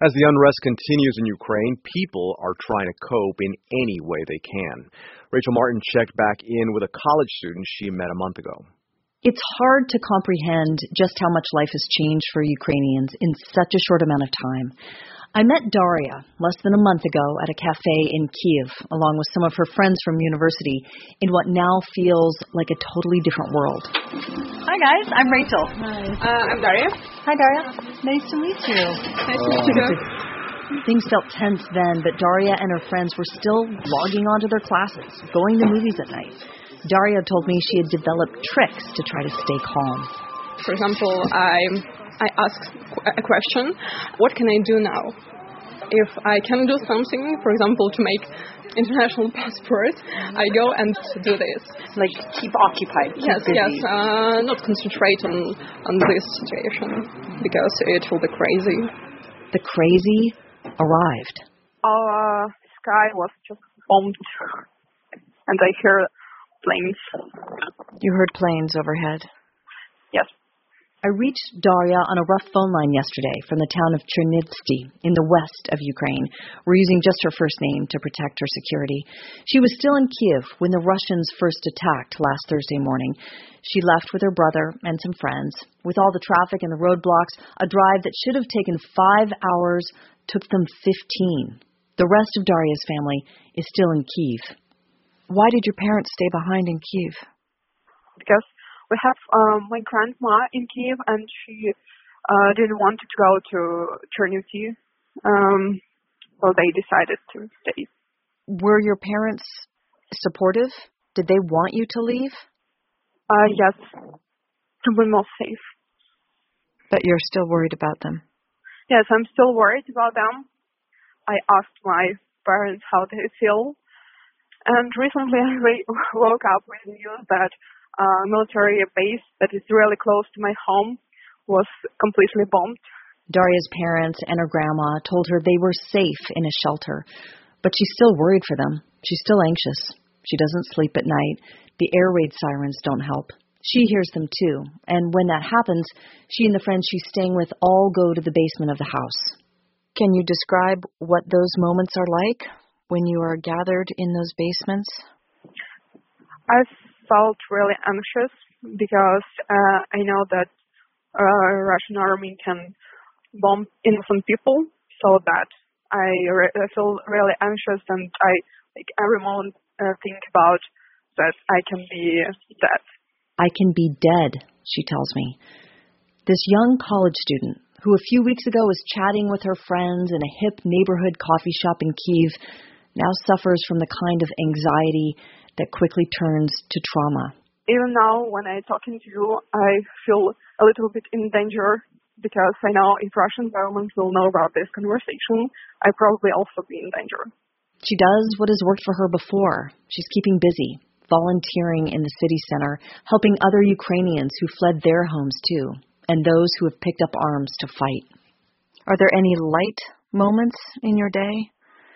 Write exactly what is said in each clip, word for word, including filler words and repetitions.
As the unrest continues in Ukraine, people are trying to cope in any way they can. Rachel Martin checked back in with a college student she met a month ago. It's hard to comprehend just how much life has changed for Ukrainians in such a short amount of time. I met Daria less than a month ago at a cafe in Kyiv, along with some of her friends from university, in what now feels like a totally different world. Hi guys, I'm Rachel. Hi. Uh, I'm Daria. Hi Daria. Nice to meet you. Nice to meet you. Things felt tense then, but Daria and her friends were still logging onto their classes, going to movies at night. Daria told me she had developed tricks to try to stay calm. For example, I I ask a question, what can I do now? If I can do something, for example, to make international passport, I go and do this. Like keep occupied, keep yes, busy. Yes, uh, not concentrate on, on this situation, because it will be crazy. The crazy arrived. Our sky was just bombed, and I hear planes. You heard planes overhead? Yes. I reached Daria on a rough phone line yesterday from the town of Chernivtsi in the west of Ukraine. We're using just her first name to protect her security. She was still in Kyiv when the Russians first attacked last Thursday morning. She left with her brother and some friends. With all the traffic and the roadblocks, a drive that should have taken five hours took them fifteen. The rest of Daria's family is still in Kyiv. Why did your parents stay behind in Kyiv? Because we have um, my grandma in Kyiv, and she uh, didn't want to go to Chernivtsi, um, so they decided to stay. Were your parents supportive? Did they want you to leave? Uh, yes, to be more safe. But you're still worried about them? Yes, I'm still worried about them. I asked my parents how they feel, and recently I woke up with the news that a military base that is really close to my home was completely bombed. Daria's parents and her grandma told her they were safe in a shelter, but she's still worried for them. She's still anxious. She doesn't sleep at night. The air raid sirens don't help. She hears them too, and when that happens, she and the friends she's staying with all go to the basement of the house. Can you describe what those moments are like when you are gathered in those basements? I felt really anxious because uh, I know that uh, Russian army can bomb innocent people, so that I, re- I feel really anxious, and I like every moment uh, think about that I can be dead. I can be dead, she tells me. This young college student, who a few weeks ago was chatting with her friends in a hip neighborhood coffee shop in Kyiv, now suffers from the kind of anxiety that quickly turns to trauma. Even now, when I'm talking to you, I feel a little bit in danger, because I know if Russian government will know about this conversation, I probably also be in danger. She does what has worked for her before. She's keeping busy, volunteering in the city center, helping other Ukrainians who fled their homes too, and those who have picked up arms to fight. Are there any light moments in your day?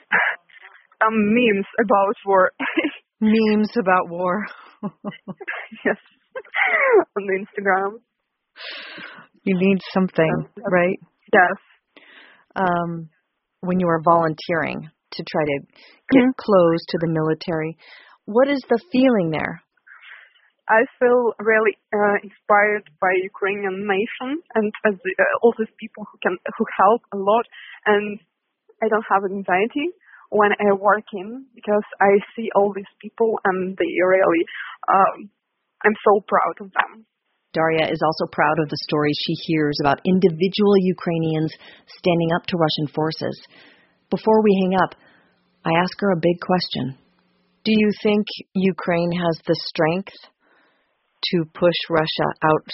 Um, memes about war. Memes about war. Yes. On Instagram. You need something, um, right? Yes. Um, when you are volunteering to try to get mm-hmm. close to the military, what is the feeling there? I feel really uh, inspired by Ukrainian nation and as uh, all these people who can who help a lot, and I don't have anxiety when I work in, because I see all these people and they really, um, I'm so proud of them. Daria is also proud of the stories she hears about individual Ukrainians standing up to Russian forces. Before we hang up, I ask her a big question. Do you think Ukraine has the strength to push Russia out?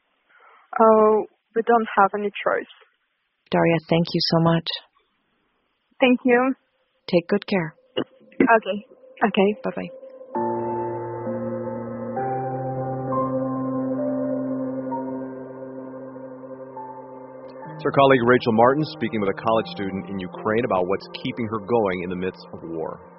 Oh, we don't have any choice. Daria, thank you so much. Thank you. Take good care. Okay. Okay. Bye-bye. It's our colleague Rachel Martin speaking with a college student in Ukraine about what's keeping her going in the midst of war.